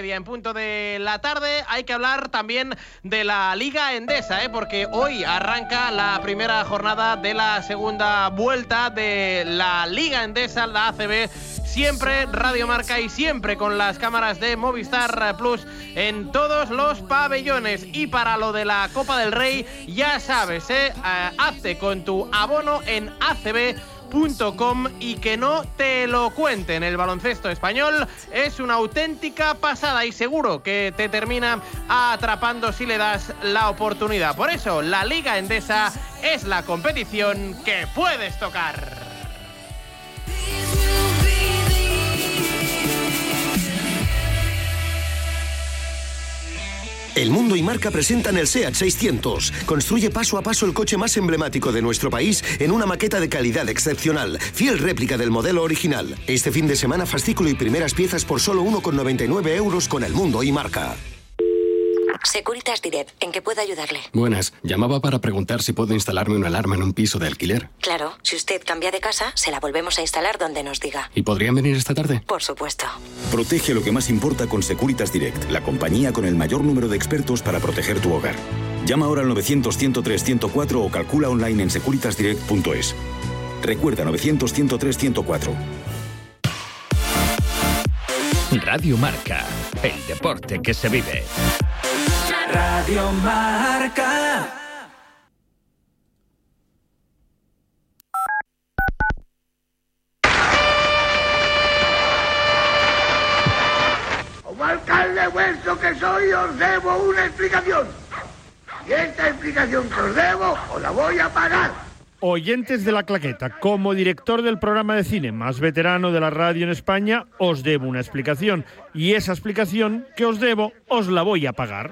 1:30 en punto de la tarde. Hay que hablar también de la Liga Endesa, porque hoy arranca la primera jornada de la segunda vuelta de la Liga Endesa, la ACB. Siempre Radio Marca y siempre con las cámaras de Movistar Plus en todos los pabellones. Y para lo de la Copa del Rey, ya sabes, hazte con tu abono en acb.com y que no te lo cuenten. El baloncesto español es una auténtica pasada y seguro que te termina atrapando si le das la oportunidad. Por eso, la Liga Endesa es la competición que puedes tocar. El Mundo y Marca presentan el SEAT 600. Construye paso a paso el coche más emblemático de nuestro país en una maqueta de calidad excepcional, fiel réplica del modelo original. Este fin de semana, fascículo y primeras piezas por solo 1,99 € con el Mundo y Marca. Securitas Direct, ¿en qué puedo ayudarle? Buenas, llamaba para preguntar si puedo instalarme una alarma en un piso de alquiler. Claro, si usted cambia de casa, se la volvemos a instalar donde nos diga. ¿Y podrían venir esta tarde? Por supuesto. Protege lo que más importa con Securitas Direct, la compañía con el mayor número de expertos para proteger tu hogar. Llama ahora al 900-103-104 o calcula online en securitasdirect.es. Recuerda, 900-103-104. Radio Marca, el deporte que se vive. Radio Marca. Como alcalde vuestro que soy, os debo una explicación. Y esta explicación que os debo, os la voy a pagar. Oyentes de La Claqueta, como director del programa de cine más veterano de la radio en España, os debo una explicación. Y esa explicación que os debo, os la voy a pagar.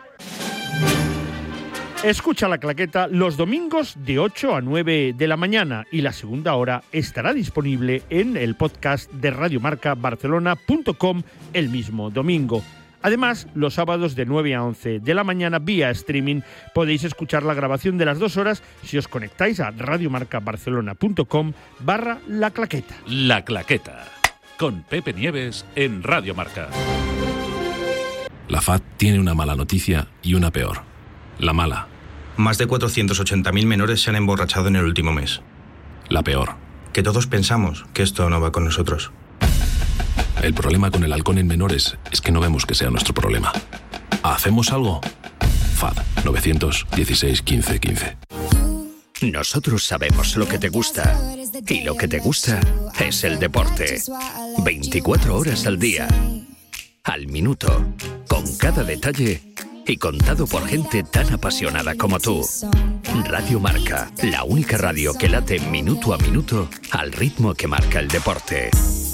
Escucha La Claqueta los domingos de 8 a 9 de la mañana y la segunda hora estará disponible en el podcast de radiomarcabarcelona.com el mismo domingo. Además, los sábados de 9 a 11 de la mañana vía streaming podéis escuchar la grabación de las 2 horas si os conectáis a radiomarcabarcelona.com/La Claqueta. La Claqueta, con Pepe Nieves en Radio Marca. La FAD tiene una mala noticia y una peor. La mala. Más de 480.000 menores se han emborrachado en el último mes. La peor. Que todos pensamos que esto no va con nosotros. El problema con el alcohol en menores es que no vemos que sea nuestro problema. ¿Hacemos algo? FAD 916 15 15. Nosotros sabemos lo que te gusta. Y lo que te gusta es el deporte. 24 horas al día. Al minuto. Con cada detalle. Y contado por gente tan apasionada como tú. Radio Marca, la única radio que late minuto a minuto al ritmo que marca el deporte.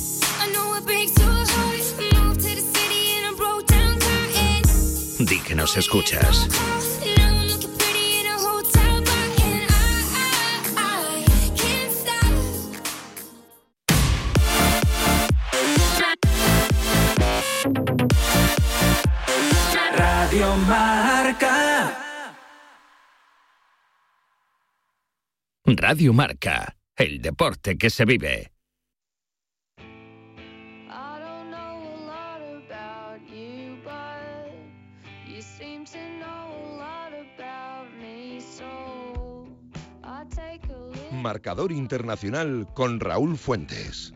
Di que nos escuchas. Radio Marca. Radio Marca, el deporte que se vive. Marcador internacional con Raúl Fuentes.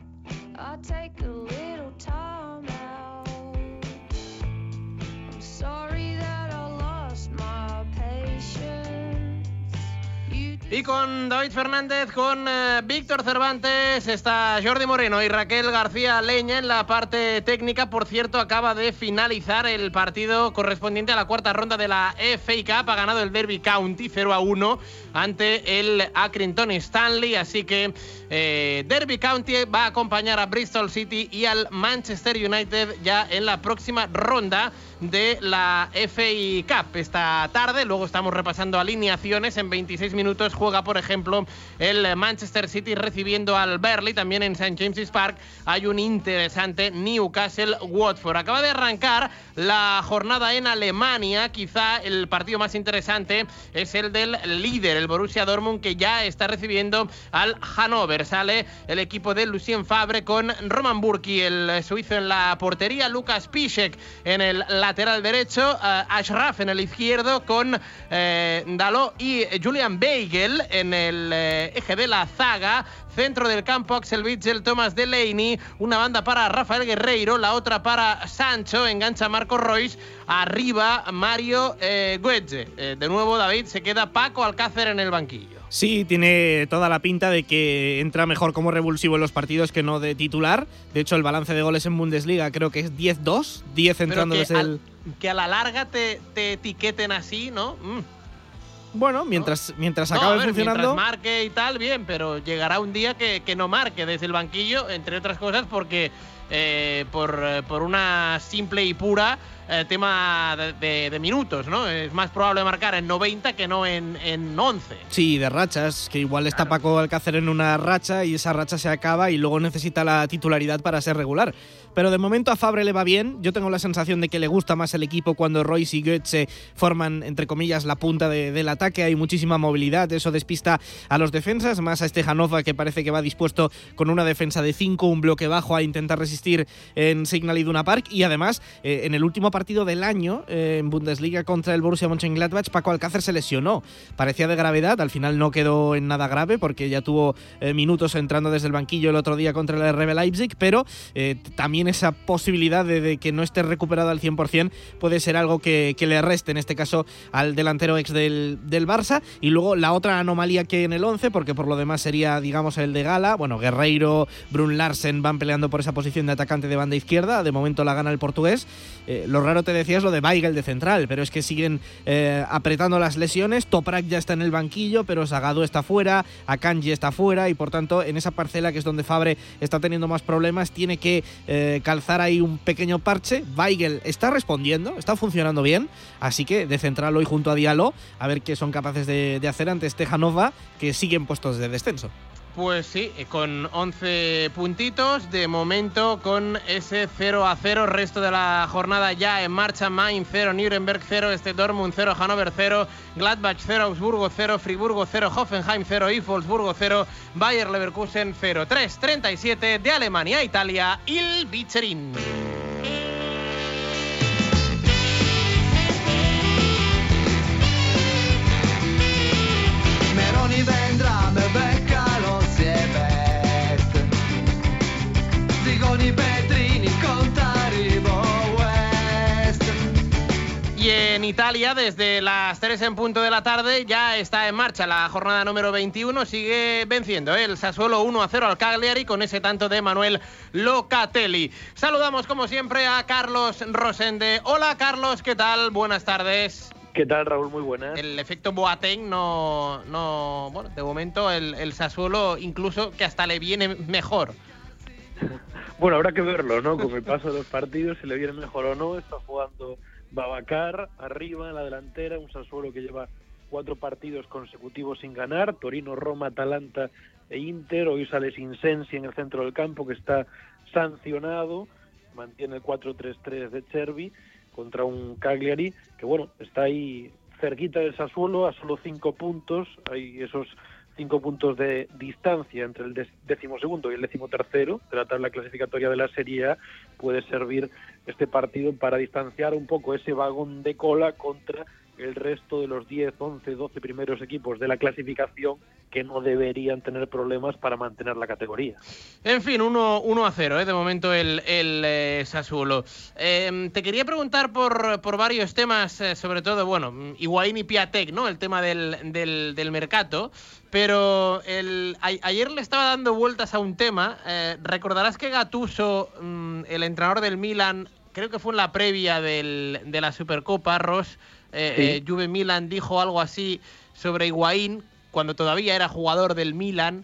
Y con David Fernández, con Víctor Cervantes, está Jordi Moreno y Raquel García Leña en la parte técnica. Por cierto, acaba de finalizar el partido correspondiente a la cuarta ronda de la FA Cup. Ha ganado el Derby County 0-1 ante el Accrington Stanley. Así que Derby County va a acompañar a Bristol City y al Manchester United ya en la próxima ronda de la FA Cup esta tarde. Luego estamos repasando alineaciones. En 26 minutos juega, por ejemplo, el Manchester City recibiendo al Burnley. También en St. James's Park hay un interesante Newcastle-Watford. Acaba de arrancar la jornada en Alemania. Quizá el partido más interesante es el del líder, el Borussia Dortmund, que ya está recibiendo al Hannover. Sale el equipo de Lucien Favre con Roman Burki, el suizo, en la portería, Lukas Piszczek en el lateral derecho, Ashraf en el izquierdo, con Dalot y Julian Weigl en el eje de la zaga. Centro del campo, Axel Witsel, Thomas Delaney, una banda para Rafael Guerreiro, la otra para Sancho, engancha Marco Reus, arriba Mario Götze. De nuevo, David, se queda Paco Alcácer en el banquillo. Sí, tiene toda la pinta de que entra mejor como revulsivo en los partidos que no de titular. De hecho, el balance de goles en Bundesliga creo que es 10-2, 10 entrando desde el... Que a la larga te etiqueten así, ¿no? Bueno, mientras acabe funcionando... Mientras marque y tal, bien, pero llegará un día que no marque desde el banquillo, entre otras cosas porque por una simple y pura tema de minutos, ¿no? Es más probable marcar en 90 que no en 11. Sí, de rachas, que igual está Paco Alcácer en una racha y esa racha se acaba y luego necesita la titularidad para ser regular. Pero de momento a Favre le va bien. Yo tengo la sensación de que le gusta más el equipo cuando Reus y Götze forman, entre comillas, la punta del ataque. Hay muchísima movilidad, eso despista a los defensas, más a este Hannover que parece que va dispuesto con una defensa de 5, un bloque bajo a intentar resistir en Signal Iduna Park. Y además, en el último partido del año, en Bundesliga contra el Borussia Mönchengladbach, Paco Alcácer se lesionó. Parecía de gravedad, al final no quedó en nada grave porque ya tuvo minutos entrando desde el banquillo el otro día contra el RB Leipzig, pero también esa posibilidad de que no esté recuperado al 100% puede ser algo que le reste, en este caso, al delantero ex del Barça. Y luego la otra anomalía que hay en el 11, porque por lo demás sería, digamos, el de gala. Bueno, Guerreiro, Brun Larsen van peleando por esa posición de atacante de banda izquierda. De momento la gana el portugués. Lo raro, te decía, es lo de Weigl de central, pero es que siguen apretando las lesiones. Toprak ya está en el banquillo, pero Zagadou está fuera, Akanji está fuera, y por tanto en esa parcela, que es donde Favre está teniendo más problemas, tiene que calzar ahí un pequeño parche. Weigl está respondiendo, está funcionando bien, así que de central hoy junto a Diallo, a ver qué son capaces de hacer ante este Hannover, que siguen puestos de descenso. Pues sí, con 11 puntitos, de momento con ese 0-0, resto de la jornada ya en marcha. Mainz 0, Nuremberg 0, Dortmund 0, Hannover 0, Gladbach 0, Augsburgo 0, Friburgo 0, Hoffenheim 0 y Wolfsburgo 0, Bayer Leverkusen 0. 3:37 de Alemania a Italia, il Bicerin. Meroni vendrà, me becca lo Siebest. Zigoni, Petrini, Contaribo West. Y en Italia, desde las 3 en punto de la tarde, ya está en marcha la jornada número 21. Sigue venciendo el Sassuolo 1-0 al Cagliari con ese tanto de Manuel Locatelli. Saludamos, como siempre, a Carlos Rosende. Hola, Carlos, ¿qué tal? Buenas tardes. ¿Qué tal, Raúl? Muy buenas. El efecto Boateng bueno, de momento el Sassuolo incluso que hasta le viene mejor. Bueno, habrá que verlo, ¿no? Con el paso de los partidos, si le viene mejor o no. Está jugando Babacar arriba en la delantera, un Sassuolo que lleva 4 partidos consecutivos sin ganar: Torino, Roma, Atalanta e Inter. Hoy sale Sinsensi en el centro del campo, que está sancionado. Mantiene el 4-3-3 de Cervi contra un Cagliari que, bueno, está ahí cerquita del Sassuolo, a solo 5 puntos. Hay esos 5 puntos de distancia entre el 12º y el 13º de la tabla clasificatoria de la Serie A. Puede servir este partido para distanciar un poco ese vagón de cola contra el resto de los 10, 11, 12 primeros equipos de la clasificación, que no deberían tener problemas para mantener la categoría. En fin, 1-0, de momento el Sassuolo. Te quería preguntar por varios temas, sobre todo, bueno, Higuaín y Piatek, ¿no? El tema del mercado, pero ayer le estaba dando vueltas a un tema. Recordarás que Gattuso, el entrenador del Milan, creo que fue en la previa de la Supercopa, Ross, sí. Juve Milan, dijo algo así sobre Higuaín, cuando todavía era jugador del Milan,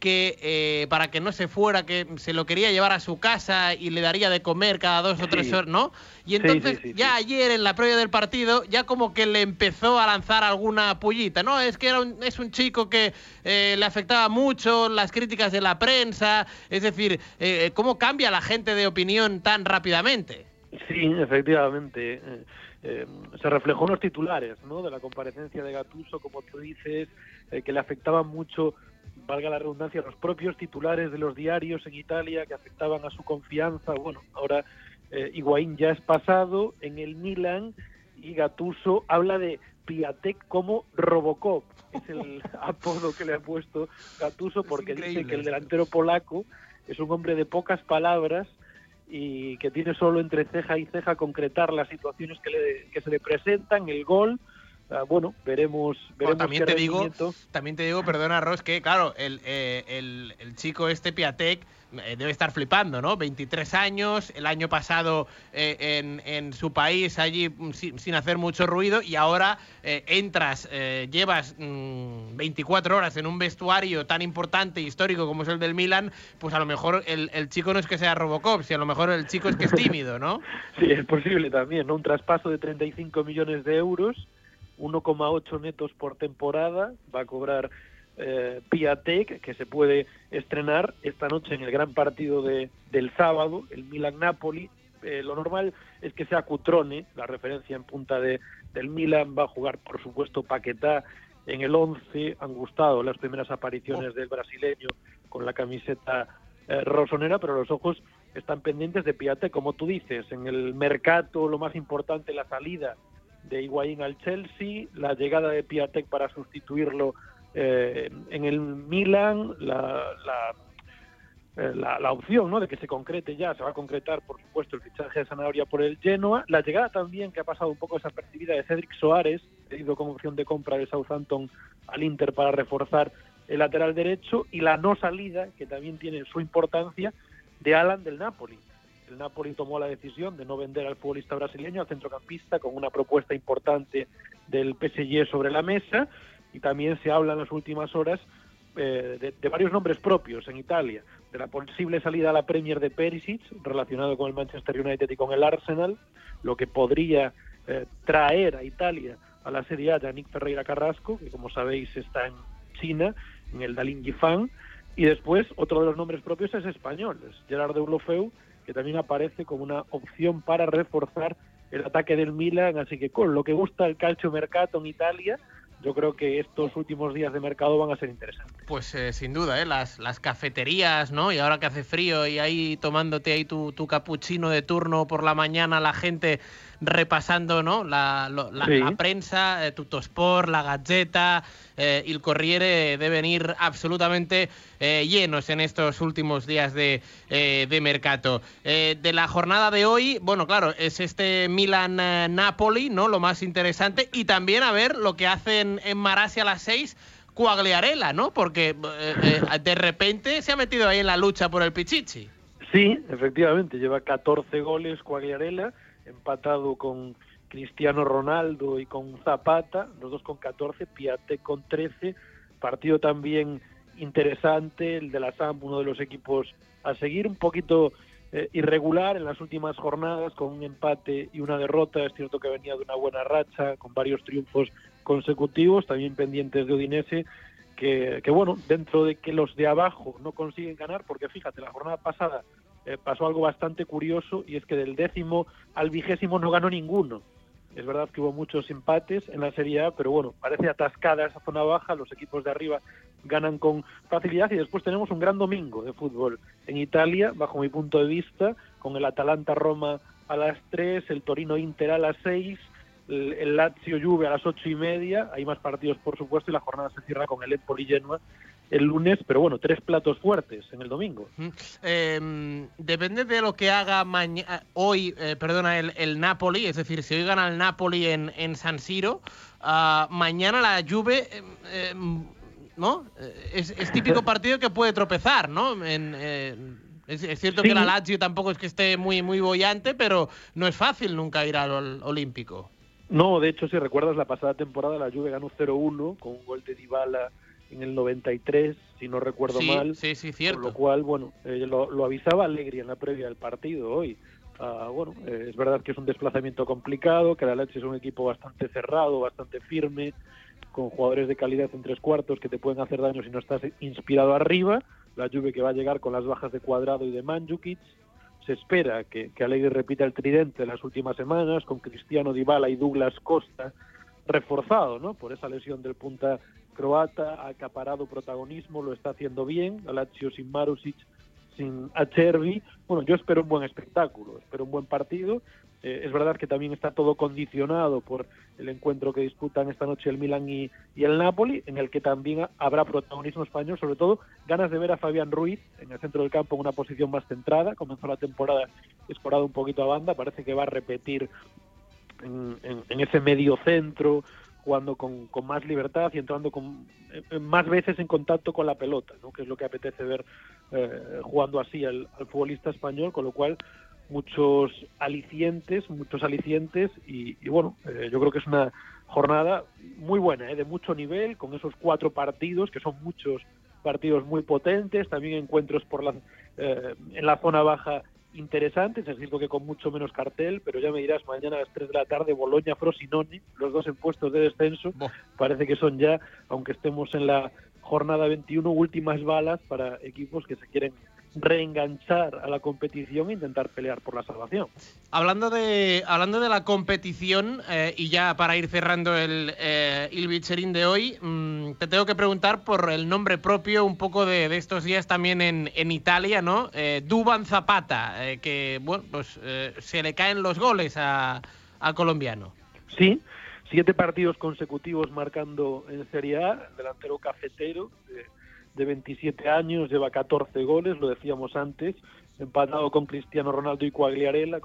que para que no se fuera, que se lo quería llevar a su casa y le daría de comer cada 2 o 3 horas, ¿no? Y entonces ya ayer en la previa del partido ya como que le empezó a lanzar alguna pullita, ¿no? Es que es un chico que le afectaba mucho las críticas de la prensa, es decir, ¿cómo cambia la gente de opinión tan rápidamente? Sí, efectivamente. Se reflejó en los titulares, ¿no?, de la comparecencia de Gattuso, como tú dices, que le afectaban mucho, valga la redundancia, los propios titulares de los diarios en Italia, que afectaban a su confianza. Bueno, ahora Higuaín ya es pasado en el Milan y Gattuso habla de Piatek como Robocop. Es el apodo que le ha puesto Gattuso, porque dice que el delantero polaco es un hombre de pocas palabras y que tiene solo entre ceja y ceja concretar las situaciones que se le presentan, el gol. Bueno, veremos también te digo, perdona, Ros, que claro, el chico Piatek debe estar flipando, ¿no? 23 años, el año pasado en su país allí sin hacer mucho ruido, y ahora entras, llevas 24 horas en un vestuario tan importante e histórico como es el del Milan, pues a lo mejor el chico no es que sea Robocop, si a lo mejor el chico es que es tímido, ¿no? Sí, es posible también, ¿no? Un traspaso de 35 millones de euros, 1,8 netos por temporada, va a cobrar Piatek, que se puede estrenar esta noche en el gran partido del sábado, el Milan-Napoli. Lo normal es que sea Cutrone, la referencia en punta del Milan. Va a jugar, por supuesto, Paquetá en el 11. Han gustado las primeras apariciones del brasileño con la camiseta rosonera, pero los ojos están pendientes de Piatek, como tú dices. En el mercado lo más importante, la salida de Higuaín al Chelsea, la llegada de Piatek para sustituirlo en el Milan, la opción, ¿no?, de que se concrete ya, se va a concretar, por supuesto, el fichaje de Sanabria por el Genoa, la llegada también, que ha pasado un poco desapercibida, de Cédric Soares, pedido como opción de compra de Southampton al Inter para reforzar el lateral derecho, y la no salida, que también tiene su importancia, de Haaland del Napoli. El Napoli tomó la decisión de no vender al futbolista brasileño, al centrocampista, con una propuesta importante del PSG sobre la mesa, y también se habla en las últimas horas de varios nombres propios en Italia, de la posible salida a la Premier de Perisic, relacionado con el Manchester United y con el Arsenal, lo que podría traer a Italia a la Serie A de Yannick Ferreira Carrasco, que como sabéis está en China, en el Dalian Yifan, y después otro de los nombres propios es español, es Gerard Deulofeu, que también aparece como una opción para reforzar el ataque del Milan. Así que con lo que gusta el calciomercato en Italia, yo creo que estos últimos días de mercado van a ser interesantes. Pues sin duda, las cafeterías, ¿no? Y ahora que hace frío y ahí tomándote ahí tu capuchino de turno por la mañana, la gente repasando, ¿no?, la prensa, Tuttosport, la Gazzetta, el Corriere deben ir absolutamente llenos en estos últimos días de mercado. De la jornada de hoy, bueno, claro, es Milan-Napoli, ¿no?, lo más interesante, y también a ver lo que hacen en Marassi a las 6, Quagliarella, ¿no?, porque de repente se ha metido ahí en la lucha por el Pichichi. Sí, efectivamente, lleva 14 goles Quagliarella, empatado con Cristiano Ronaldo y con Zapata, los dos con 14, Piatek con 13, partido también interesante, el de la Samp, uno de los equipos a seguir, un poquito irregular en las últimas jornadas, con un empate y una derrota. Es cierto que venía de una buena racha, con varios triunfos consecutivos, también pendientes de Udinese, que bueno, dentro de que los de abajo no consiguen ganar, porque fíjate, la jornada pasada pasó algo bastante curioso, y es que del 10º al 20º no ganó ninguno. Es verdad que hubo muchos empates en la Serie A, pero bueno, parece atascada esa zona baja, los equipos de arriba ganan con facilidad, y después tenemos un gran domingo de fútbol en Italia, bajo mi punto de vista, con el Atalanta-Roma a las 3, el Torino-Inter a las 6, el Lazio-Juve a las 8:30, hay más partidos por supuesto, y la jornada se cierra con el Empoli-Genoa el lunes, pero bueno, 3 platos fuertes en el domingo. Depende de lo que haga hoy el Napoli, es decir, si hoy gana el Napoli en San Siro, mañana la Juve, ¿no? Es típico partido que puede tropezar, ¿no? Es cierto que la Lazio tampoco es que esté muy, muy boyante, pero no es fácil nunca ir al Olímpico. No, de hecho, si recuerdas la pasada temporada, la Juve ganó 0-1 con un gol de Dybala en el 93, si no recuerdo mal. Sí, cierto. Con lo cual, bueno, lo avisaba Allegri en la previa del partido hoy. Es verdad que es un desplazamiento complicado, que el Atleti es un equipo bastante cerrado, bastante firme, con jugadores de calidad en tres cuartos que te pueden hacer daño si no estás inspirado arriba. La Juve que va a llegar con las bajas de Cuadrado y de Mandžukić. Se espera que Allegri repita el tridente de las últimas semanas, con Cristiano, Dybala y Douglas Costa reforzado, ¿no?, por esa lesión del punta croata. Ha acaparado protagonismo, lo está haciendo bien. La Lazio sin Marušić, sin Acerbi. Bueno, yo espero un buen espectáculo, espero un buen partido. Es verdad que también está todo condicionado por el encuentro que disputan esta noche el Milan y el Napoli, en el que también habrá protagonismo español, sobre todo ganas de ver a Fabián Ruiz en el centro del campo en una posición más centrada. Comenzó la temporada escorado un poquito a banda, parece que va a repetir en ese medio centro, jugando con más libertad y entrando más veces en contacto con la pelota, ¿no?, que es lo que apetece ver jugando así al futbolista español, con lo cual muchos alicientes y bueno, yo creo que es una jornada muy buena, de mucho nivel, con esos 4 partidos, que son muchos partidos muy potentes, también encuentros en la zona baja interesantes, es decir, que con mucho menos cartel, pero ya me dirás, mañana a las 3 de la tarde, Bologna-Frosinone, los dos en puestos de descenso. Parece que son ya, aunque estemos en la jornada 21, últimas balas para equipos que se quieren reenganchar a la competición e intentar pelear por la salvación. Hablando de la competición, y ya para ir cerrando el Ilbicerin de hoy, te tengo que preguntar por el nombre propio un poco de estos días también en Italia, ¿no? Duban Zapata, que bueno, pues se le caen los goles al colombiano. Sí, 7 partidos consecutivos marcando en Serie A, delantero cafetero de 27 años, lleva 14 goles, lo decíamos antes, empatado con Cristiano Ronaldo y Quagliarella,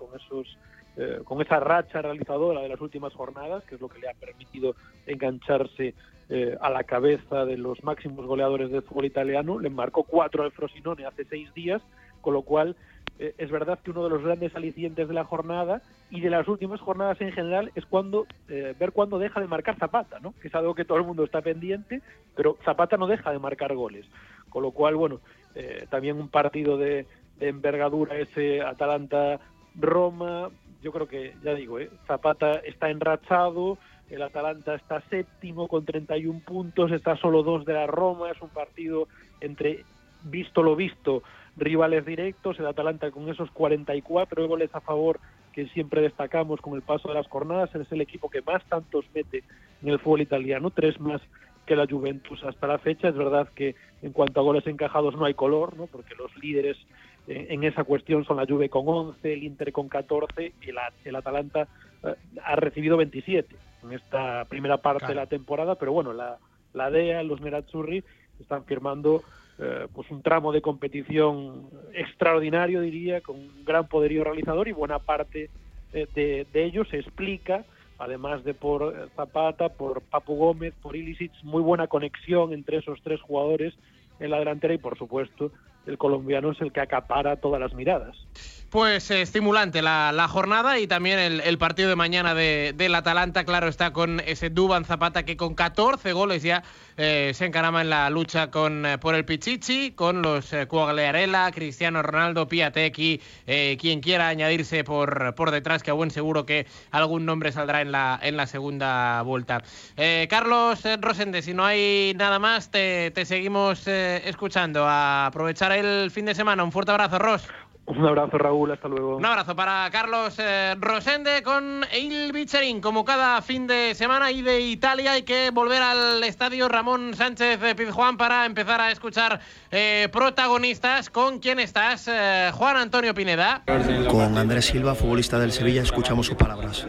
con esa racha realizadora de las últimas jornadas, que es lo que le ha permitido engancharse a la cabeza de los máximos goleadores del fútbol italiano. Le marcó 4 al Frosinone hace 6 días, con lo cual es verdad que uno de los grandes alicientes de la jornada y de las últimas jornadas en general es ver cuándo deja de marcar Zapata, ¿no?, que es algo que todo el mundo está pendiente, pero Zapata no deja de marcar goles, con lo cual, bueno, también un partido de envergadura ese Atalanta-Roma. Yo creo que, ya digo, Zapata está enrachado, el Atalanta está séptimo con 31 puntos, está solo 2 de la Roma, es un partido entre, visto lo visto, rivales directos. El Atalanta con esos 44 goles a favor que siempre destacamos con el paso de las jornadas, es el equipo que más tantos mete en el fútbol italiano, 3 más que la Juventus hasta la fecha. Es verdad que en cuanto a goles encajados no hay color, ¿no?, porque los líderes en esa cuestión son la Juve con 11, el Inter con 14 y el Atalanta ha recibido 27 en esta primera parte de la temporada, pero bueno, la DEA, los Nerazzurri están firmando pues un tramo de competición extraordinario, diría, con un gran poderío realizador, y buena parte de ello se explica, además de por Zapata, por Papu Gómez, por Ilicic, muy buena conexión entre esos 3 jugadores en la delantera, y por supuesto el colombiano es el que acapara todas las miradas. Pues estimulante la jornada, y también el partido de mañana del Atalanta, claro está, con ese Duban Zapata que con 14 goles ya se encarama en la lucha por el Pichichi, con los Quagliarella, Cristiano Ronaldo, Piatek, quien quiera añadirse por detrás, que a buen seguro que algún nombre saldrá en la segunda vuelta. Carlos Rosende, si no hay nada más, te seguimos escuchando. A aprovechar el fin de semana. Un fuerte abrazo, Ros. Un abrazo, Raúl, hasta luego. Un abrazo para Carlos Rosende con Ilbicerin, como cada fin de semana. Y de Italia hay que volver al estadio Ramón Sánchez Pizjuán para empezar a escuchar protagonistas. ¿Con quién estás, Juan Antonio Pineda? Con Andrés Silva, futbolista del Sevilla, escuchamos sus palabras.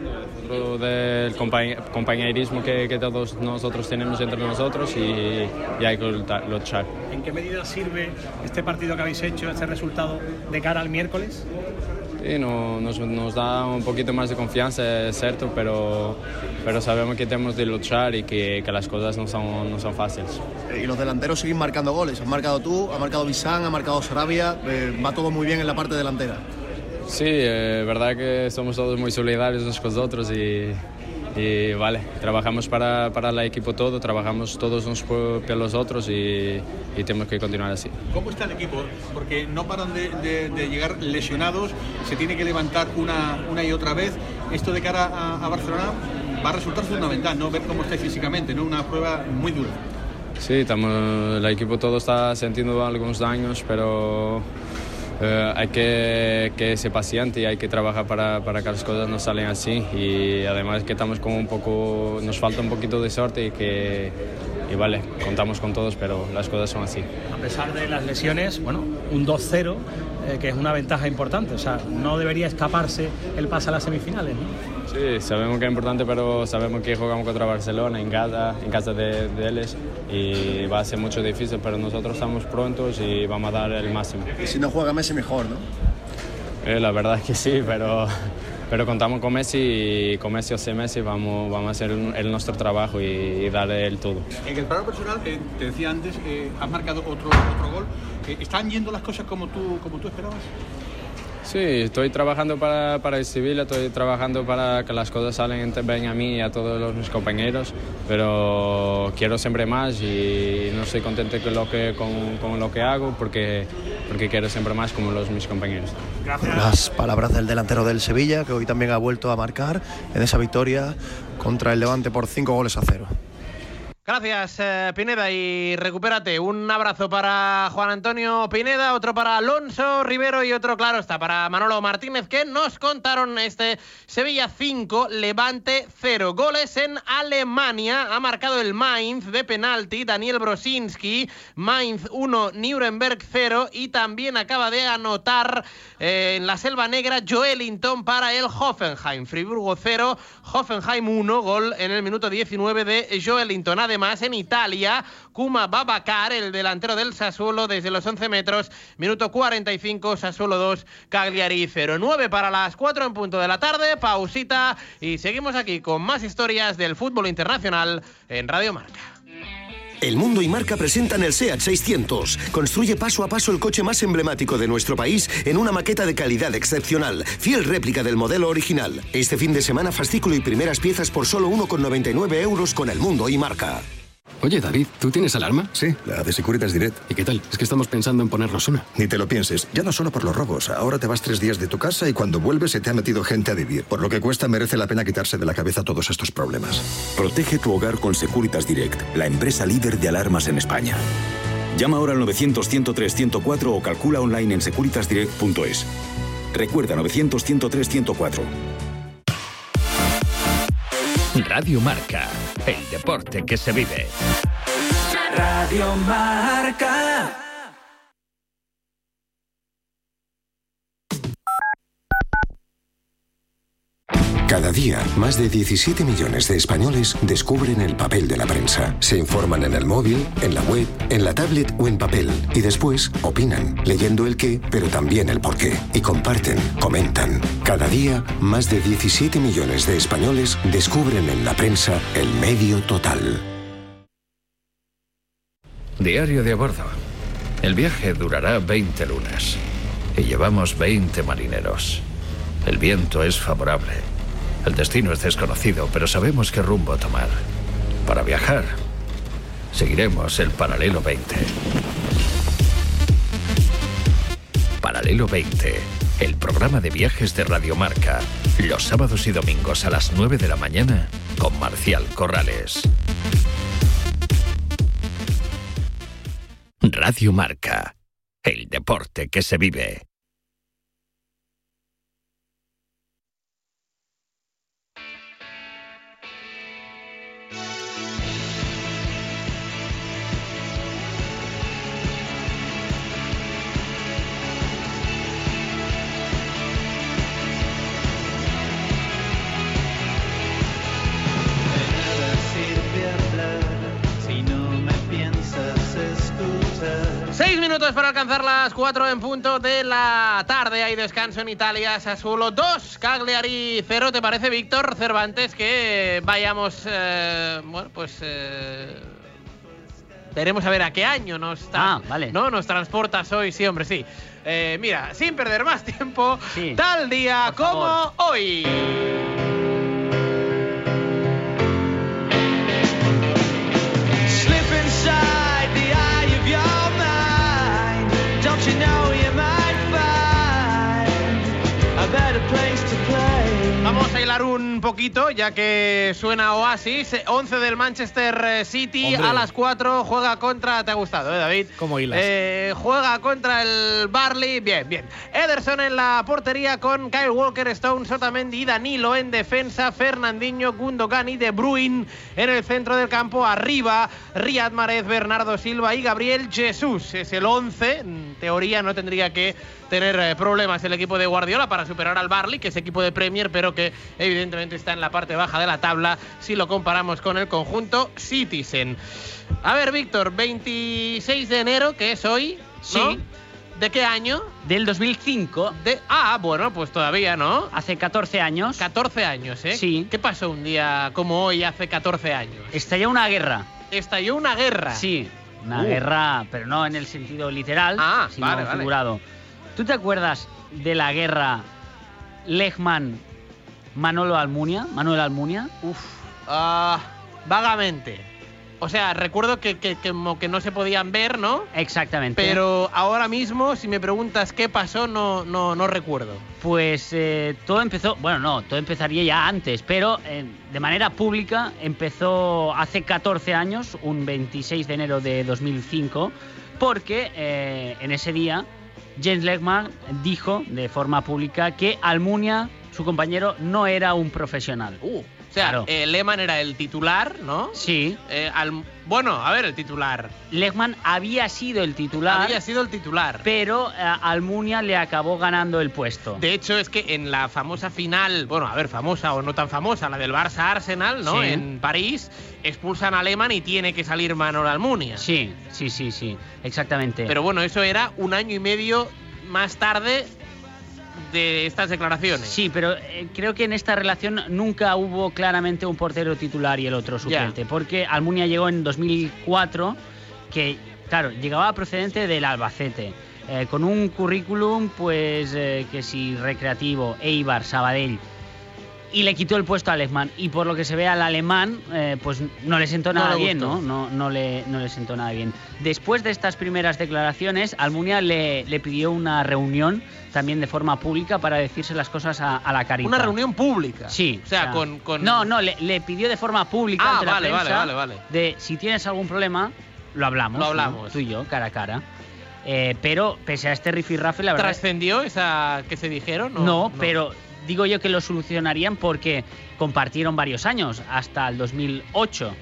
Del compañerismo que todos nosotros tenemos entre nosotros, y hay que luchar. ¿En qué medida sirve este partido que habéis hecho, este resultado, de cara al miércoles? Sí, nos da un poquito más de confianza, es cierto, pero sabemos que tenemos de luchar y que las cosas no son fáciles. Y los delanteros siguen marcando goles. Has marcado tú, ha marcado Bizán, ha marcado Sarabia, va todo muy bien en la parte delantera. Sí, verdad que somos todos muy solidarios unos con los otros y vale, trabajamos para el equipo todo, trabajamos todos unos por los otros y tenemos que continuar así. ¿Cómo está el equipo? Porque no paran de llegar lesionados, se tiene que levantar una y otra vez. Esto de cara a Barcelona va a resultar fundamental, ¿no? Ver cómo está físicamente, ¿no? Una prueba muy dura. Sí, el equipo todo está sintiendo algunos daños, pero hay que ser paciente y hay que trabajar para que las cosas no salen así, y además que estamos como nos falta un poquito de suerte y vale, contamos con todos, pero las cosas son así. A pesar de las lesiones, bueno, un 2-0, que es una ventaja importante, o sea, no debería escaparse el pase a las semifinales, ¿no? Sí, sabemos que es importante, pero sabemos que jugamos contra Barcelona en casa de ellos, y va a ser mucho difícil, pero nosotros estamos prontos y vamos a dar el máximo. Y si no juega Messi, mejor, ¿no? La verdad es que sí, pero contamos con Messi, y con Messi o sin Messi vamos a hacer nuestro trabajo y darle el todo. En el plano personal, te decía antes, has marcado otro gol. ¿Están yendo las cosas como tú esperabas? Sí, estoy trabajando para el Sevilla, estoy trabajando para que las cosas salen bien a mí y a todos mis compañeros, pero quiero siempre más y no estoy contento con lo que hago porque quiero siempre más como mis compañeros. Gracias. Las palabras del delantero del Sevilla, que hoy también ha vuelto a marcar en esa victoria contra el Levante por 5-0. Gracias, Pineda, y recupérate. Un abrazo para Juan Antonio Pineda, otro para Alonso Rivero y otro, claro está, para Manolo Martínez, que nos contaron Sevilla 5, Levante 0. Goles en Alemania. Ha marcado el Mainz de penalti, Daniel Brosinski. Mainz 1, Nuremberg 0. Y también acaba de anotar en la Selva Negra Joelinton para el Hoffenheim. Friburgo 0, Hoffenheim 1. Gol en el minuto 19 de Joelinton. Además, en Italia, Kuma Babacar, el delantero del Sassuolo, desde los 11 metros, minuto 45, Sassuolo 2, Cagliari 0. 9 para las 4 en punto de la tarde, pausita, y seguimos aquí con más historias del fútbol internacional en Radio Marca. El Mundo y Marca presentan el SEAT 600. Construye paso a paso el coche más emblemático de nuestro país en una maqueta de calidad excepcional, fiel réplica del modelo original. Este fin de semana, fascículo y primeras piezas por solo 1,99 € con El Mundo y Marca. Oye, David, ¿tú tienes alarma? Sí, la de Securitas Direct. ¿Y qué tal? Es que estamos pensando en ponernos una. Ni te lo pienses. Ya no solo por los robos. Ahora te vas 3 días de tu casa y cuando vuelves se te ha metido gente a vivir. Por lo que cuesta, merece la pena quitarse de la cabeza todos estos problemas. Protege tu hogar con Securitas Direct, la empresa líder de alarmas en España. Llama ahora al 900-103-104 o calcula online en securitasdirect.es. Recuerda, 900-103-104. Radio Marca, el deporte que se vive. Radio Marca. Cada día, más de 17 millones de españoles descubren el papel de la prensa. Se informan en el móvil, en la web, en la tablet o en papel. Y después opinan, leyendo el qué, pero también el por qué. Y comparten, comentan. Cada día, más de 17 millones de españoles descubren en la prensa el medio total. Diario de a bordo. El viaje durará 20 lunas. Y llevamos 20 marineros. El viento es favorable. El destino es desconocido, pero sabemos qué rumbo tomar. Para viajar, seguiremos el Paralelo 20. Paralelo 20, el programa de viajes de Radio Marca, los sábados y domingos a las 9 de la mañana, con Marcial Corrales. Radio Marca, el deporte que se vive. Para alcanzar las 4 en punto de la tarde. Hay descanso en Italia. Sassuolo 2, Cagliari 0. ¿Te parece, Víctor Cervantes, que vayamos Veremos a ver a qué año nos transportas hoy. Sí, hombre, sí. Mira, sin perder más tiempo, tal día como hoy. Vamos a hilar un poquito, ya que suena Oasis. 11 del Manchester City. Hombre. A las 4 juega contra... ¿Te ha gustado, David? ¿Cómo hilas? Juega contra el Burnley. Bien, bien. Ederson en la portería con Kyle Walker, Stones, Otamendi y Danilo en defensa. Fernandinho, Gundogan y De Bruyne en el centro del campo. Arriba, Riyad Mahrez, Bernardo Silva y Gabriel Jesús. Es el 11. En teoría no tendría que tener problemas el equipo de Guardiola para superar al Burnley, que es equipo de Premier, pero que evidentemente está en la parte baja de la tabla si lo comparamos con el conjunto Citizen. A ver, Víctor, 26 de enero, que es hoy, ¿no? Sí. ¿De qué año? Del 2005. Bueno, pues todavía, ¿no? Hace 14 años. 14 años, ¿eh? Sí. ¿Qué pasó un día como hoy hace 14 años? Estalló una guerra. ¿Estalló una guerra? Sí, una guerra, pero no en el sentido literal, sino figurado. ¿Tú te acuerdas de la guerra Lehmann-Manuel Almunia? Vagamente. O sea, recuerdo que no se podían ver, ¿no? Exactamente. Pero ahora mismo, si me preguntas qué pasó, no recuerdo. Pues todo empezó... Bueno, no, todo empezaría ya antes, pero de manera pública empezó hace 14 años, un 26 de enero de 2005, porque en ese día Jens Lehmann dijo de forma pública que Almunia, su compañero, no era un profesional. O sea, claro. Lehmann era el titular, ¿no? Sí. El titular. Lehmann había sido el titular. Pero Almunia le acabó ganando el puesto. De hecho, es que en la famosa final, famosa o no tan famosa, la del Barça-Arsenal, ¿no? Sí. En París, expulsan a Lehmann y tiene que salir Manuel Almunia. Sí, exactamente. Pero bueno, eso era un año y medio más tarde de estas declaraciones. Sí, pero creo que en esta relación nunca hubo claramente un portero titular y el otro suplente, porque Almunia llegó en 2004, que claro, llegaba procedente del Albacete, con un currículum pues que sí, recreativo, Eibar, Sabadell, y le quitó el puesto a Lehmann, y por lo que se ve al alemán pues no le sentó nada bien, ¿no? No le sentó nada bien. Después de estas primeras declaraciones, Almunia le pidió una reunión también de forma pública para decirse las cosas a la carita. ¿Una reunión pública? Sí. O sea, con... No, le pidió de forma pública ante la prensa vale. de si tienes algún problema, lo hablamos. ¿no? Tú y yo, cara a cara. Pero pese a este rifirrafe, la verdad... ¿Trascendió esa que se dijeron? No, pero digo yo que lo solucionarían porque compartieron varios años, hasta el 2008.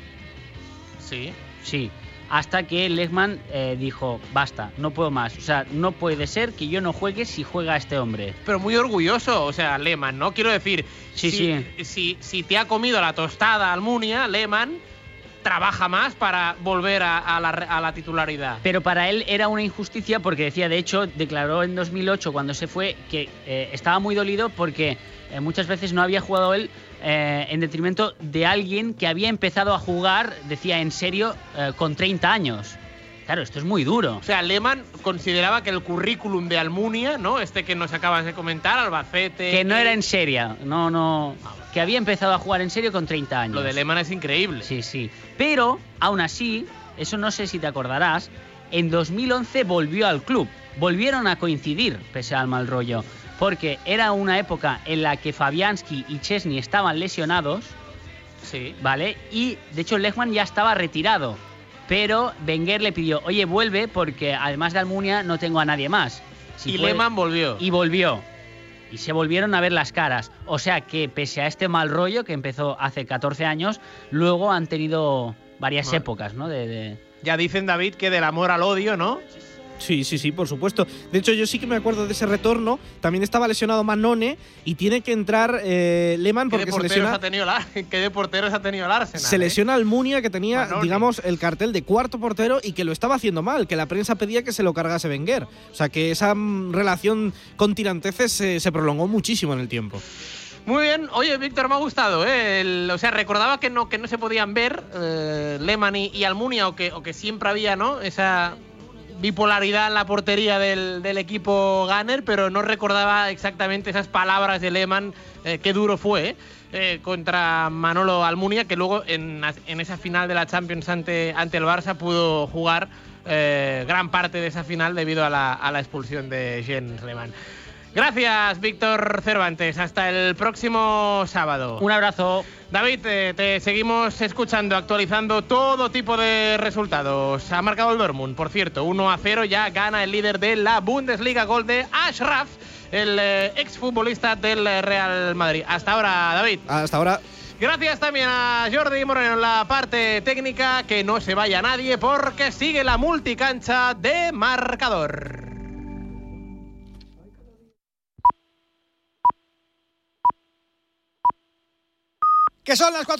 Sí. Hasta que Lehmann dijo, basta, no puedo más. O sea, no puede ser que yo no juegue si juega este hombre. Pero muy orgulloso, o sea, Lehmann, ¿no? Quiero decir, si te ha comido la tostada Almunia, Lehmann trabaja más para volver a la titularidad. Pero para él era una injusticia porque decía, de hecho, declaró en 2008 cuando se fue que estaba muy dolido porque muchas veces no había jugado él en detrimento de alguien que había empezado a jugar, decía, en serio, con 30 años. Claro, esto es muy duro. O sea, Lehmann consideraba que el currículum de Almunia, ¿no? Este que nos acabas de comentar, Albacete... Que no era en serio, no... Que había empezado a jugar en serio con 30 años. Lo de Lehmann es increíble. Sí. Pero, aún así, eso no sé si te acordarás, en 2011 volvió al club. Volvieron a coincidir, pese al mal rollo. Porque era una época en la que Fabianski y Chesney estaban lesionados. Sí. ¿Vale? Y, de hecho, Lehmann ya estaba retirado. Pero Wenger le pidió, oye, vuelve porque además de Almunia no tengo a nadie más. Lehmann volvió. Y volvió. Y se volvieron a ver las caras. O sea que pese a este mal rollo que empezó hace 14 años, luego han tenido varias épocas, ¿no? Ya dicen, David, que del amor al odio, ¿no? Sí, por supuesto. De hecho, yo sí que me acuerdo de ese retorno. También estaba lesionado Mannone y tiene que entrar Lehmann porque se lesiona... ¿Qué de porteros ha tenido el Arsenal? Se lesiona Almunia, que tenía, digamos, el cartel de cuarto portero y que lo estaba haciendo mal, que la prensa pedía que se lo cargase Wenger. O sea, que esa relación con tiranteces se prolongó muchísimo en el tiempo. Muy bien. Oye, Víctor, me ha gustado, ¿eh? O sea, recordaba que no se podían ver Lehmann y Almunia, o que siempre había, ¿no? Esa bipolaridad en la portería del equipo Gunner, pero no recordaba exactamente esas palabras de Lehmann, qué duro fue, contra Manolo Almunia, que luego en esa final de la Champions ante el Barça pudo jugar gran parte de esa final debido a la expulsión de Jens Lehmann. Gracias, Víctor Cervantes. Hasta el próximo sábado. Un abrazo. David, te seguimos escuchando, actualizando todo tipo de resultados. Ha marcado el Dortmund, por cierto, 1-0, ya gana el líder de la Bundesliga, gol de Ashraf, el exfutbolista del Real Madrid. Hasta ahora, David. Hasta ahora. Gracias también a Jordi Moreno en la parte técnica. Que no se vaya nadie porque sigue la multicancha de Marcador. Que son las 4.